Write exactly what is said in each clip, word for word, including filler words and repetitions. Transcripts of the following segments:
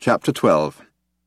Chapter twelve.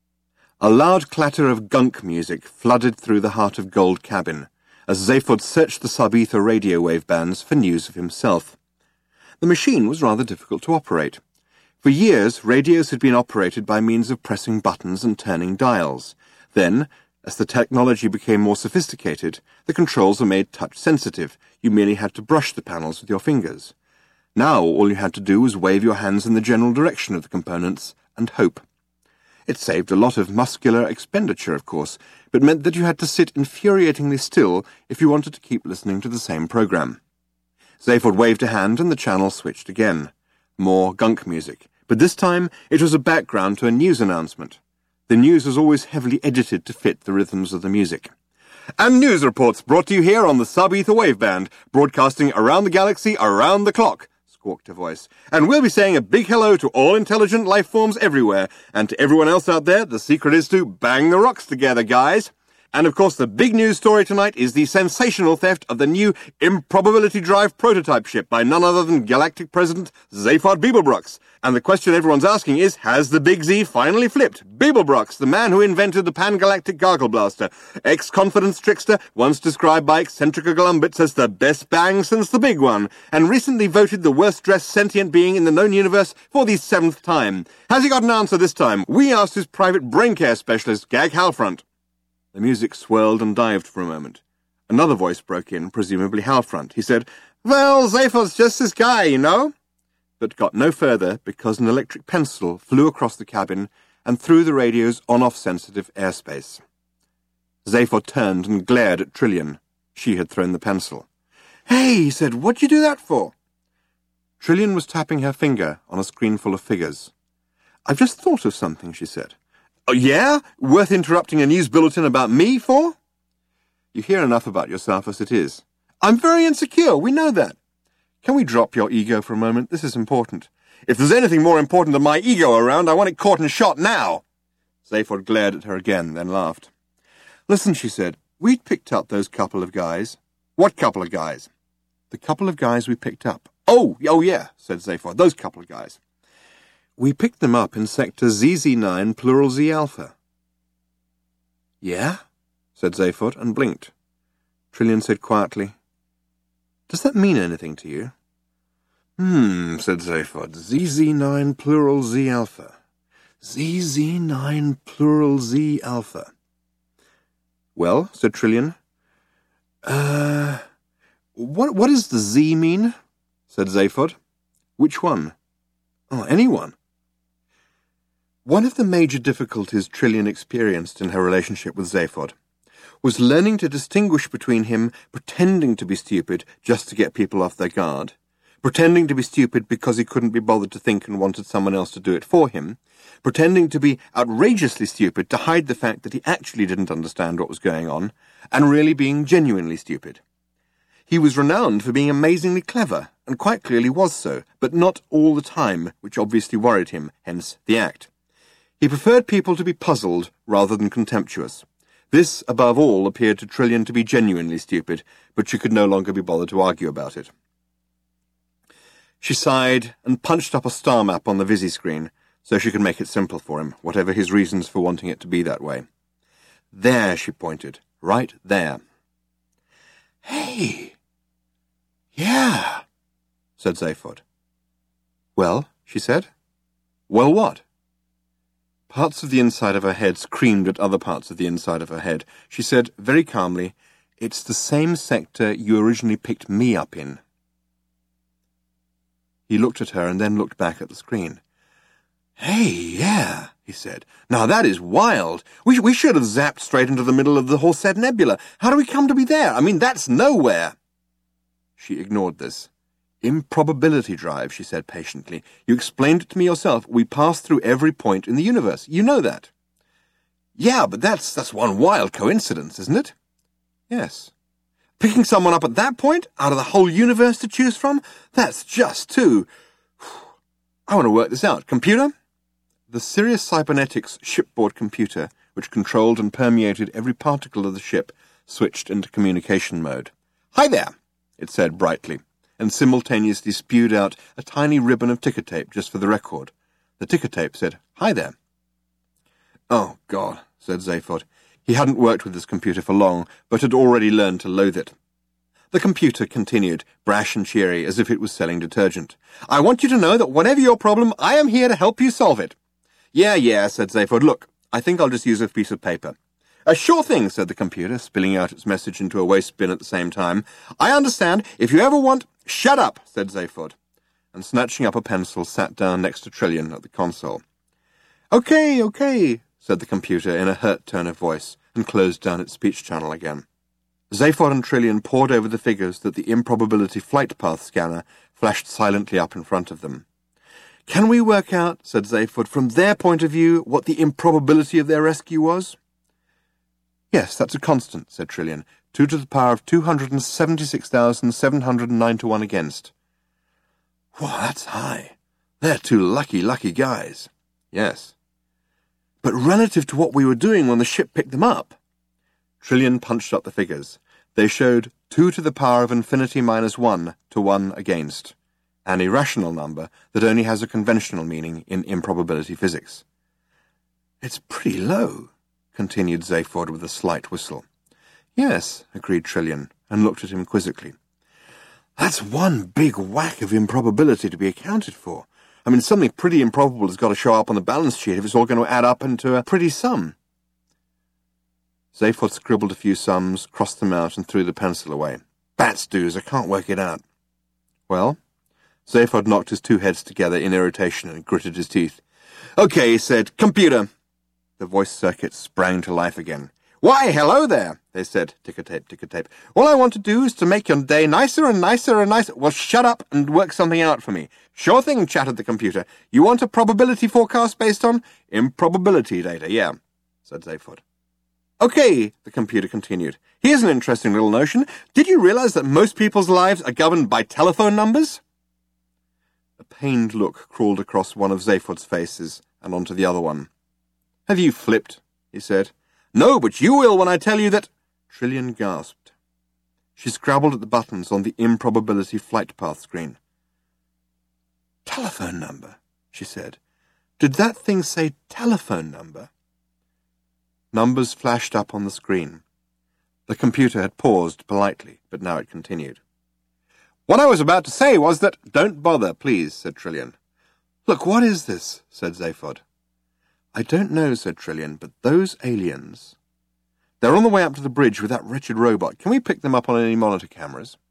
A loud clatter of gunk music flooded through the Heart of Gold cabin, as Zaphod searched the sub-ether radio wave bands for news of himself. The machine was rather difficult to operate. For years, radios had been operated by means of pressing buttons and turning dials. Then, as the technology became more sophisticated, the controls were made touch-sensitive. You merely had to brush the panels with your fingers. Now all you had to do was wave your hands in the general direction of the components and hope. It saved a lot of muscular expenditure, of course, but meant that you had to sit infuriatingly still if you wanted to keep listening to the same program. Zaphod waved a hand and the channel switched again. More gunk music, but this time it was a background to a news announcement. The news was always heavily edited to fit the rhythms of the music. And news reports brought to you here on the sub-ether waveband, broadcasting around the galaxy around the clock, squawked a voice. And we'll be saying a big hello to all intelligent life forms everywhere, and to everyone else out there, the secret is to bang the rocks together, guys. And of course, the big news story tonight is the sensational theft of the new Improbability Drive prototype ship by none other than Galactic President Zaphod Beeblebrox. And the question everyone's asking is, has the Big Z finally flipped? Beeblebrox, the man who invented the Pan-Galactic Gargle Blaster, ex-confidence trickster, once described by eccentric Golumbits as the best bang since the big one, and recently voted the worst-dressed sentient being in the known universe for the seventh time. Has he got an answer this time? We asked his private brain care specialist, Gag Halfront. The music swirled and dived for a moment. Another voice broke in, presumably Halfront. He said, "Well, Zaphod's just this guy, you know," but got no further because an electric pencil flew across the cabin and through the radio's on-off sensitive airspace. Zaphod turned and glared at Trillian. She had thrown the pencil. "Hey," he said, "what'd you do that for?" Trillian was tapping her finger on a screen full of figures. "I've just thought of something," she said. "Oh, yeah? Worth interrupting a news bulletin about me for?" "You hear enough about yourself as it is." "I'm very insecure, we know that." "Can we drop your ego for a moment? This is important." "If there's anything more important than my ego around, I want it caught and shot now." Zaphod glared at her again, then laughed. "Listen," she said, "we'd picked up those couple of guys." "What couple of guys?" "The couple of guys we picked up." Oh, oh yeah, said Zaphod, "those couple of guys. We picked them up in sector Z Z nine plural Z alpha." "Yeah?" said Zaphod, and blinked. Trillian said quietly, "Does that mean anything to you?" "Hmm," said Zaphod, Z Z nine plural Z alpha. Z Z nine plural Z alpha. "Well," said Trillian, Uh, what, what does the Z mean?" said Zaphod. "Which one?" "Oh, any one." One of the major difficulties Trillian experienced in her relationship with Zaphod was learning to distinguish between him pretending to be stupid just to get people off their guard, pretending to be stupid because he couldn't be bothered to think and wanted someone else to do it for him, pretending to be outrageously stupid to hide the fact that he actually didn't understand what was going on, and really being genuinely stupid. He was renowned for being amazingly clever, and quite clearly was so, but not all the time, which obviously worried him, hence the act. He preferred people to be puzzled rather than contemptuous. This, above all, appeared to Trillian to be genuinely stupid, but she could no longer be bothered to argue about it. She sighed and punched up a star map on the Visi screen, so she could make it simple for him, whatever his reasons for wanting it to be that way. "There," she pointed, "right there." "Hey! Yeah," said Zaphod. "Well," she said. "Well what?" Parts of the inside of her head screamed at other parts of the inside of her head. She said, very calmly, "It's the same sector you originally picked me up in." He looked at her and then looked back at the screen. "Hey, yeah," he said. "Now that is wild. We, we should have zapped straight into the middle of the Horsehead Nebula. How do we come to be there? I mean, that's nowhere." She ignored this. "Improbability drive," she said patiently. "You explained it to me yourself. We pass through every point in the universe. You know that." "Yeah, but that's that's one wild coincidence, isn't it?" "Yes." "Picking someone up at that point, out of the whole universe to choose from? That's just too... I want to work this out. Computer?" The Sirius Cybernetics shipboard computer, which controlled and permeated every particle of the ship, switched into communication mode. "Hi there," it said brightly, and simultaneously spewed out a tiny ribbon of ticker tape just for the record. The ticker tape said, "Hi there." Oh, God, said Zaphod. He hadn't worked with his computer for long, but had already learned to loathe it. The computer continued, brash and cheery, as if it was selling detergent. I want you to know that whatever your problem, I am here to help you solve it. Yeah, yeah, said Zaphod. Look, I think I'll just use a piece of paper. A sure thing, said the computer, spilling out its message into a waste bin at the same time. I understand. If you ever want... Shut up, said Zaphod, and snatching up a pencil, sat down next to Trillian at the console. Okay, okay, said the computer in a hurt tone of voice, and closed down its speech channel again. Zaphod and Trillian pored over the figures that the improbability flight path scanner flashed silently up in front of them. Can we work out, said Zaphod, from their point of view, what the improbability of their rescue was? Yes, that's a constant, said Trillian. Two to the power of two hundred seventy-six thousand seven hundred nine to one against. Whoa, that's high. They're two lucky, lucky guys. Yes. But relative to what we were doing when the ship picked them up... Trillian punched up the figures. They showed two to the power of infinity minus one to one against, an irrational number that only has a conventional meaning in improbability physics. It's pretty low, continued Zaphod with a slight whistle. Yes, agreed Trillian, and looked at him quizzically. That's one big whack of improbability to be accounted for. I mean, something pretty improbable has got to show up on the balance sheet if it's all going to add up into a pretty sum. Zaphod scribbled a few sums, crossed them out, and threw the pencil away. Bats dues, I can't work it out. Well? Zaphod knocked his two heads together in irritation and gritted his teeth. Okay, he said. Computer. The voice circuit sprang to life again. Why, hello there, they said, ticker-tape, ticker-tape. All I want to do is to make your day nicer and nicer and nicer. Well, shut up and work something out for me. Sure thing, chattered the computer. You want a probability forecast based on improbability data, yeah, said Zaphod. Okay, the computer continued. Here's an interesting little notion. Did you realize that most people's lives are governed by telephone numbers? A pained look crawled across one of Zaphod's faces and onto the other one. Have you flipped? He said. No, but you will when I tell you that... Trillian gasped. She scrabbled at the buttons on the improbability flight path screen. Telephone number, she said. Did that thing say telephone number? Numbers flashed up on the screen. The computer had paused politely, but now it continued. What I was about to say was that... Don't bother, please, said Trillian. Look, what is this? said Zaphod. I don't know, said Trillian, but those aliens... They're on the way up to the bridge with that wretched robot. Can we pick them up on any monitor cameras?